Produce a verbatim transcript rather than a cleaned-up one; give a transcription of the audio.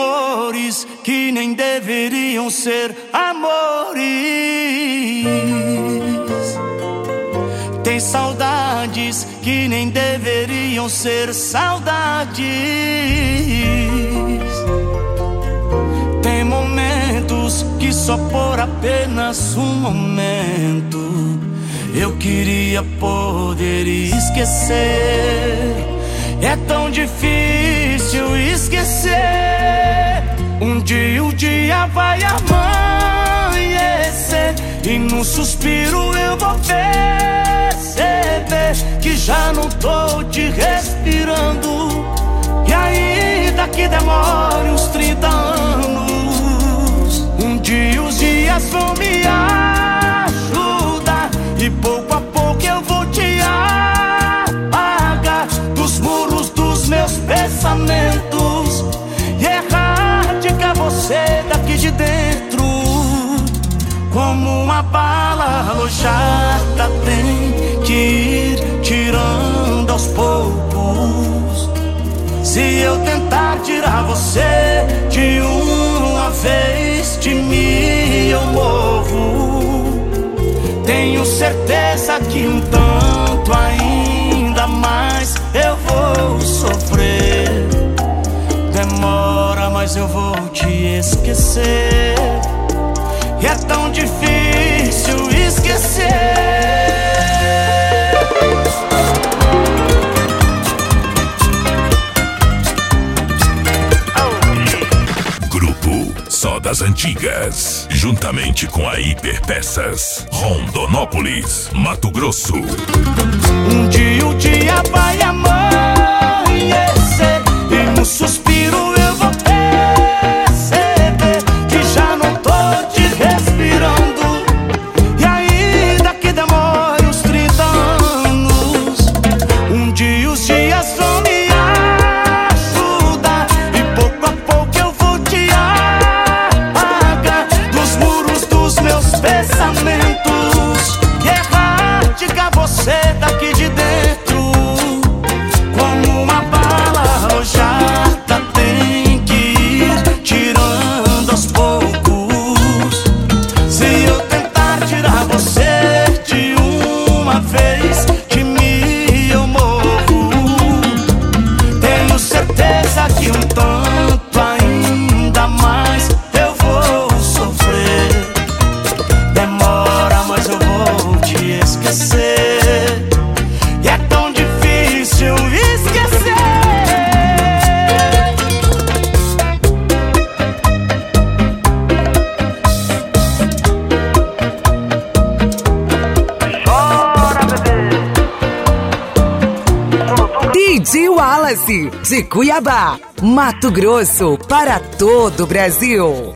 amores que nem deveriam ser amores. Tem saudades que nem deveriam ser saudades. Tem momentos que só por apenas um momento eu queria poder esquecer. É tão difícil esquecer. Um dia o dia vai amanhecer e num suspiro eu vou perceber que já não tô te respirando. E ainda que demore uns trinta anos, um dia os dias vão me ajudar e pouco a pouco eu vou te apagar dos muros dos meus pensamentos e erradicar você daqui de dentro. Como uma bala alojada tem que ir tirando aos poucos. Se eu tentar tirar você de uma vez, de mim eu morro. Tenho certeza que um tanto ainda mais eu vou sofrer. Demora, mas eu vou te esquecer. E é tão difícil esquecer. Grupo Só das Antigas, juntamente com a Hiperpeças, Rondonópolis, Mato Grosso. Um dia o dia vai amanhecer e no suspiro eu vou perceber que já não tô te respirando. E ainda que demore uns trinta anos, um dia os dias vão me ajudar e pouco a pouco eu vou te apagar dos muros dos meus pensamentos e erradicar você daqui de dentro. Como uma bala alojada tem que ir tirando aos poucos. Se eu tentar tirar você de uma vez, de mim eu morro. Tenho certeza que um tanto ainda mais eu vou sofrer. Demora, mas eu vou te esquecer. E é tão difícil esquecer. Chora, bebê. D J Wallace, de Cuiabá, Mato Grosso, para todo o Brasil.